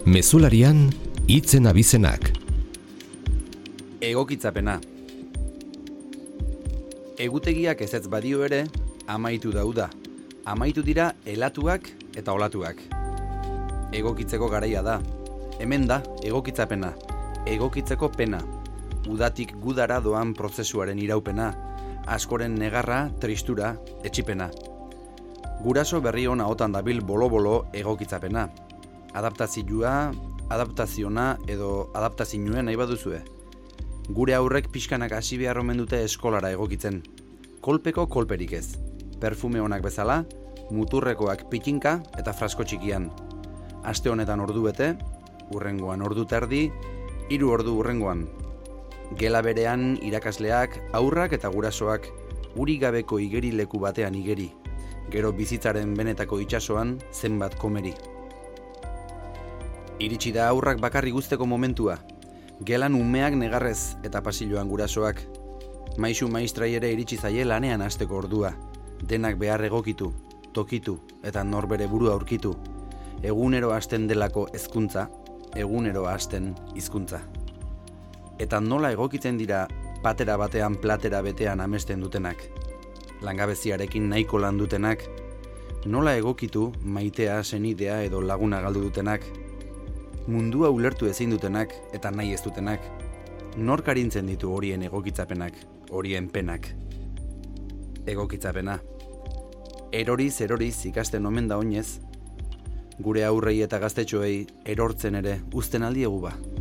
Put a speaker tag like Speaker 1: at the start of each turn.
Speaker 1: Mezularian hitzen abizenak.
Speaker 2: Egokitzapena. Egutegiak ezetz badio ere, amaitu dauda. Amaitu dira elatuak eta olatuak. Egokitzeko garaia da. Hemen da egokitzapena. Egokitzeko pena. Udatik gudara doan prozesuaren iraupena. Askoren negarra, tristura, etxipena. Guraso berri hona otan dabil bolo-bolo egokitzapena. Adaptazioa, adaptaziona edo adaptazinuen nahi baduzue. Gure aurrek pixkanak hasi behar omen dute eskolara egokitzen. Kolpeko kolperik ez. Perfume onak bezala, muturrekoak pitinka eta frasko txikian. Aste honetan ordu bete, urrengoan ordu terdi, 3 ordu urrengoan. Gela berean irakasleak, aurrak eta gurasoak uri gabeko igerileku batean igeri. Gero bizitzaren benetako itsasoan zenbat komeri. Iritsi da aurrak bakarri guzteko momentua. Gelan umeak negarrez eta pasilloan gurasoak. Maisu maistrai ere iritsi zaie lanean hasteko ordua. Denak behar egokitu, tokitu eta norbere burua aurkitu. Egunero hasten delako hezkuntza, egunero hasten hizkuntza. Eta nola egokitzen dira patera batean platera betean amesten dutenak. Langabeziarekin nahiko lan dutenak. Nola egokitu maitea, senidea edo laguna galdu dutenak. Mundua ulertu ezin dutenak eta nahi ez dutenak. Nork arintzen ditu horien egokitzapenak, horien penak. Egokitzapena. Eroriz ikasten omen da oinez, gure aurrei eta gaztetxoei erortzen ere uzten aldiegu ba.